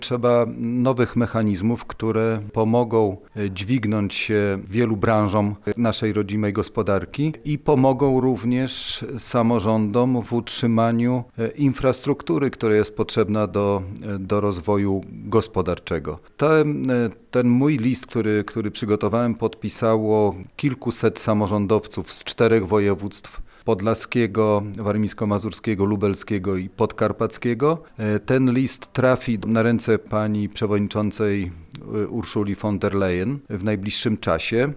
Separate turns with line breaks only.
Trzeba nowych mechanizmów, które pomogą dźwignąć się wielu branżom naszej rodzimej gospodarki i pomogą również samorządom w utrzymaniu infrastruktury, która jest potrzebna do rozwoju gospodarczego. Ten mój list, który przygotowałem, podpisało kilkuset samorządowców z 4 województw: podlaskiego, warmińsko-mazurskiego, lubelskiego i podkarpackiego. Ten list trafi na ręce pani przewodniczącej Ursuli von der Leyen w najbliższym czasie.